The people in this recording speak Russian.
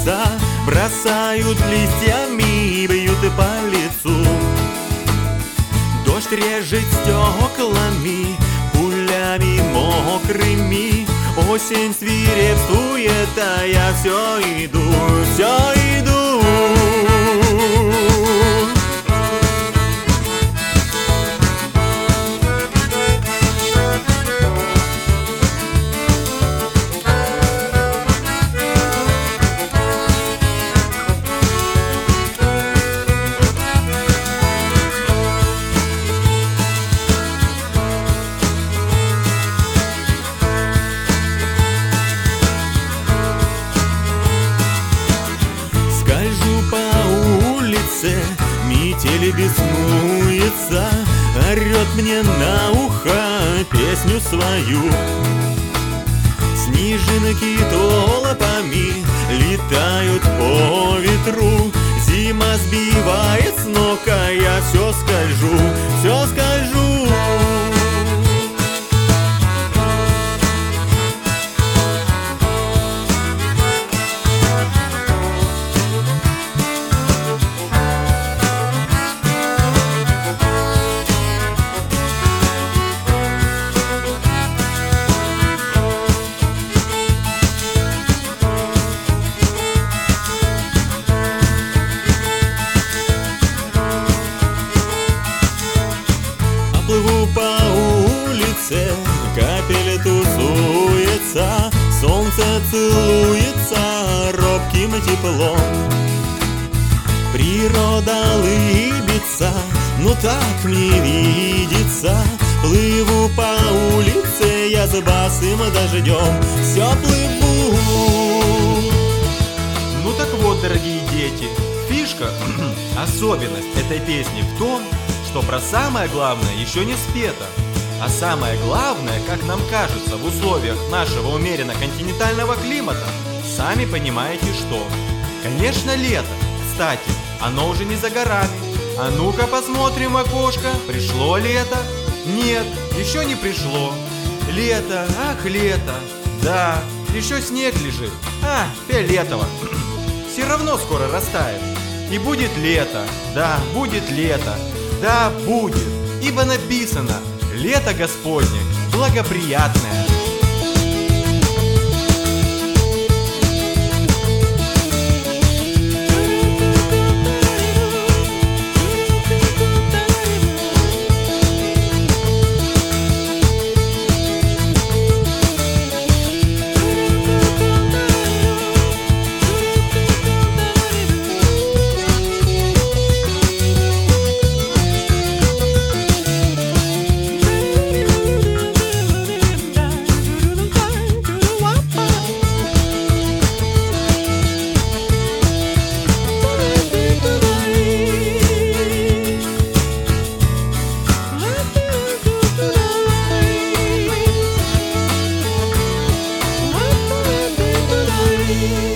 небеса, бросают листьями, бьют по лицу. Дождь режет стеклами, пулями мокрыми. Осень свирепствует, а я все иду, все иду. Метель беснуется, орет мне на ухо песню свою. Снежинки толпами летают по ветру. Зима сбивает с ног, а я все скольжу, все скольжу. Плыву по улице, капель тусуется, солнце целуется робким теплом. Природа улыбится, ну так мне видится. Плыву по улице, я за босым дождем все плыву. Ну так вот, дорогие дети, фишка, особенность этой песни в том, что про самое главное еще не спето. А самое главное, как нам кажется, в условиях нашего умеренно-континентального климата, сами понимаете что. Конечно, лето. Кстати, оно уже не за горами. А ну-ка посмотрим в окошко. Пришло лето? Нет, еще не пришло. Лето, ах, лето. Да, еще снег лежит. А, фиолетово. Все равно скоро растает. И будет лето. Да, будет лето. Да, будет, ибо написано: лето Господне благоприятное. Bye.